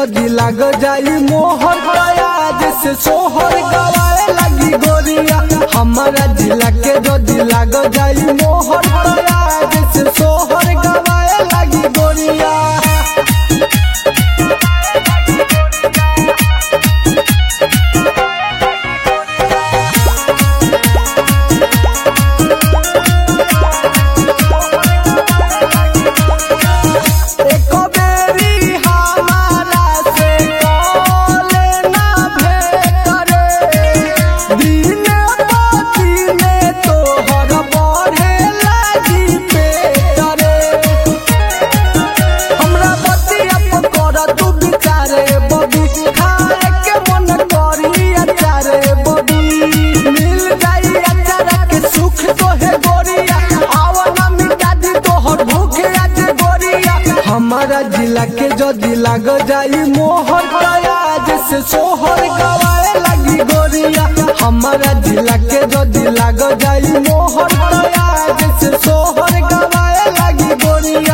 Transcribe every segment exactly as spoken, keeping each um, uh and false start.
जदी लाग जाई मोहर आज से सोहर गवाए लगी गोरिया। हमारा जिला के जदी लाग जाई मोहर आज से सोहर गवाए लगी गोरिया। हमारा जिला के जदी लाग जाई मोहर आज से सोहर गवाए लगी गोरिया। हमारा जिला के जदी लाग जाई मोहर आज से सोहर गवाए लगी गोरिया।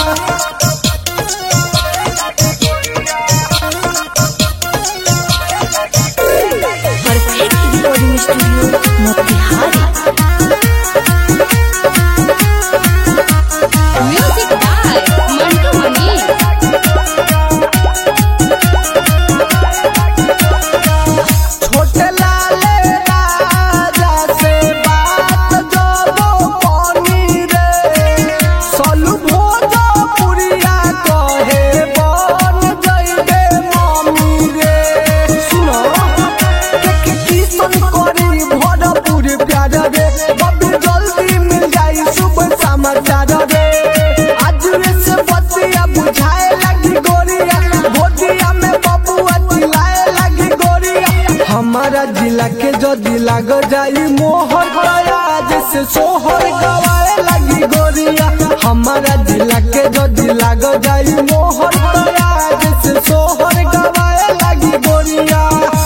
जल्दी मिल जाई सुबह समाचार रे आज से बतिया बुझाए लगी गोरिया। भोटिया में बबुआ चिल्लाए लगी गोरिया। हमारा जिला के जदी लाग जाई मोहर आज से सोहर गवाए लगी गोरिया। हमारा जिला के जदी लाग जाई मोहर आज से सोहर गवाए लगी गोरिया।